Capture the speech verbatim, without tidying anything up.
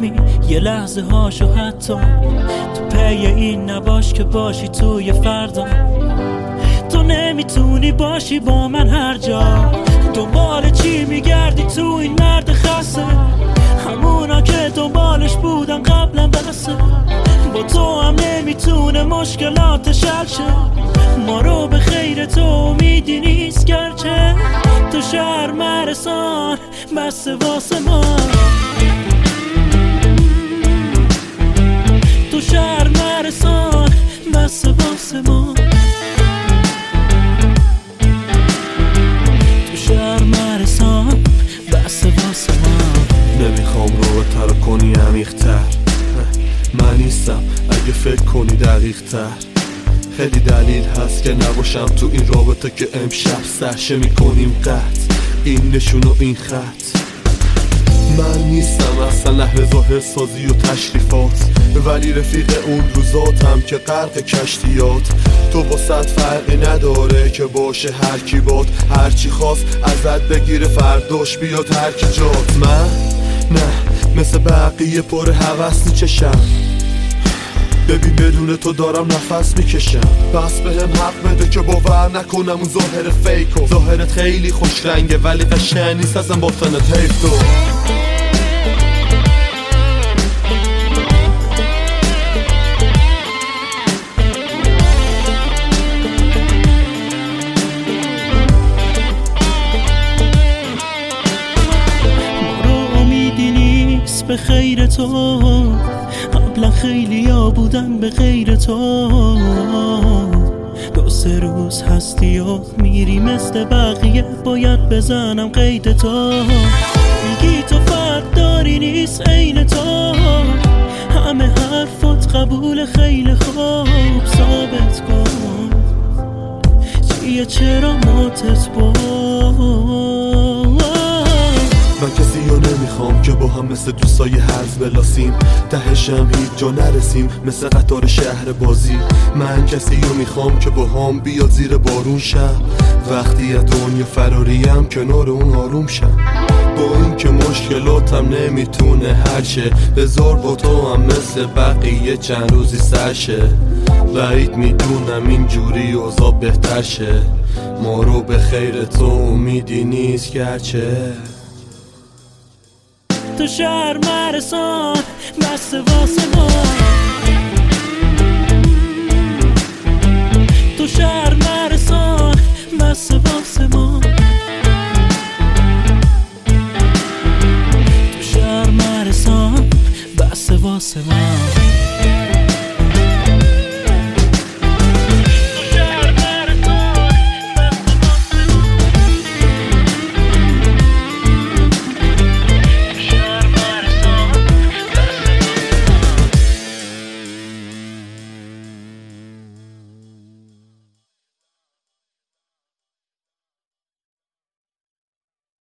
بفهمی یه لحظه هاشو، حتی تو پی این نباش که باشی توی فردا. تو نمیتونی باشی با من هر جا، دنبال چی میگردی تو این مرد خسته؟ همونا که دنبالش بودن قبلا بسه. با تو هم نمیتونه مشکلاتش حل شه. ما رو به خیر تو امیدی نیست، گرچه تو شهر مرسان بسته واسه ما. تو شهر مرسان بسته واسه ما. تو شهر مرسان بسته واسه ما. نمیخوام رو تر کنی عمیق‌تر، من نیستم اگه فکر کنی دقیق تر. خیلی دلیل هست که نباشم تو این رابطه که امشب سرشه میکنیم قطع. این نشون و این خط من نیستم اصلا، نحوه ظاهر سازی و تشریفات، ولی رفیق اون روزاتم که غرق کشتیات. تو واسط فرقی نداره که باشه هر کی باد، هر چی خواست ازت بگیره فرداش بیاد هر کی جات. من نه مثل بقیه پر هوس میچشم، ببین بدون تو دارم نفس میکشم. پس بهم حق بده که باور نکنم اون ظاهر فیکو. ظاهرت خیلی خوش رنگه ولی قشنگ نیست ازم باطنت حیف تو. رو امیدی نیست به خیر تو، قبلا خیلی ها بودن به غیر تو. دو سه روز هستی و میری مثل بقیه، باید بزنم قید تو. میگی تو فرد داری نیست عین تو، همه حرفات قبول خیلی خوب. ثابت کن چیه چرا ماتت بود. من کسی رو نمیخوام که با هم مثل دوستای هرز بلاسیم، تهشم هیچ جا نرسیم مثل قطار شهر بازی. من کسی رو میخوام که با هم بیاد زیر بارون شم، وقتی از دنیا فراریم کنار اون آروم شم. با این که مشکلاتم نمیتونه حل شه، بذار با تو هم مثل بقیه چند روزی سر شه. بعید میدونم اینجوری اوضاع بهتر شه. ما رو به خیر تو امیدی نیست گرچه تو شهر مرسان بسته واسه ما. تو شهر مرسان بسته واسه ما.